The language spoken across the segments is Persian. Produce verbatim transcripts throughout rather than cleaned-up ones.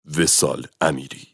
وصال امیری.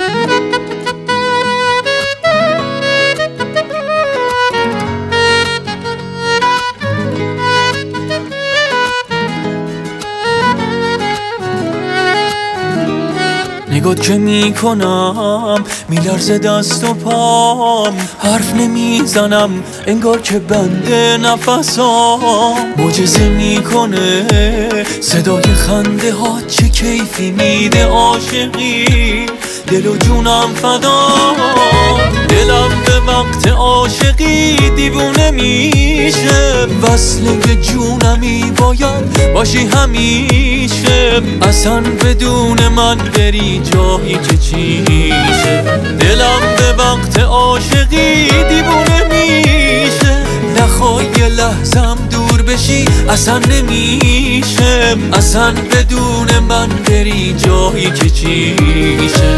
نگات که میکنم میلرزه دست و پام، حرف نمیزنم انگار که بنده نفسام. معجزه میکنه صدای خنده ها، چه کیفی میده عاشقی، دل و جونم فدا. دلم به وقت عاشقی دیوونه میشه، وصله جونمی باید باشی همیشه. اصلا بدون من بری جایی که چیشه. دلم به وقت عاشقی دیوونه میشه، نخوای یه لحظم دور بشی اصلا نمیشه. اصلا بدون من بری جایی که چیشه.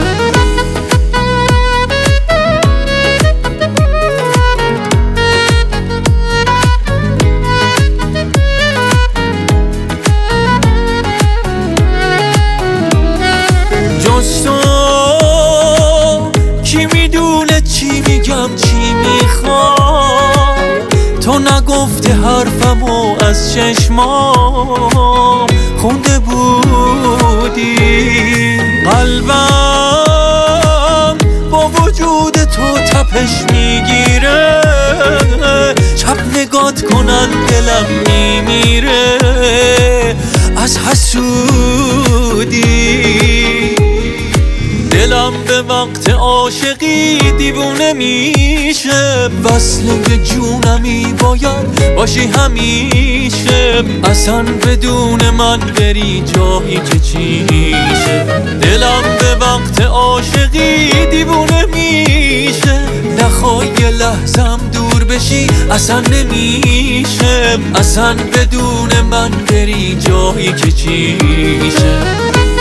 کی میدونه چی میگم چی میخوام، تو نگفته حرفمو از چشمام خونده بودی. قلبم با وجود تو تپش میگیره، شب نگات کنن دلم میمیره از حسودی. دلم به وقت عاشقی دیوونه میشه، وصله جونمی باید باشی همیشه. اصلا بدون من بری جایی که چیشه. دلم به وقت عاشقی دیوونه میشه، نخوای یه لحظم دور بشی اصلا نمیشه. اصلا بدون من بری جایی که چیشه.